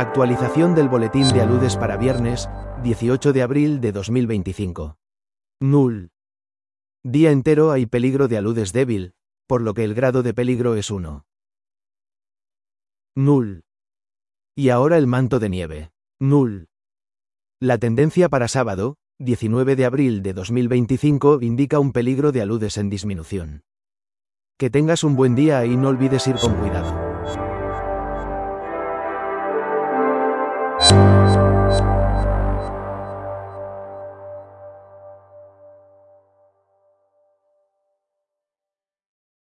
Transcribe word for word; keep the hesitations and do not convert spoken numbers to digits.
Actualización del boletín de aludes para viernes, dieciocho de abril de dos mil veinticinco. Null. Día entero hay peligro de aludes débil, por lo que el grado de peligro es uno. Null. Y ahora el manto de nieve. Null. La tendencia para sábado, diecinueve de abril de dos mil veinticinco, indica un peligro de aludes en disminución. Que tengas un buen día y no olvides ir con cuidado.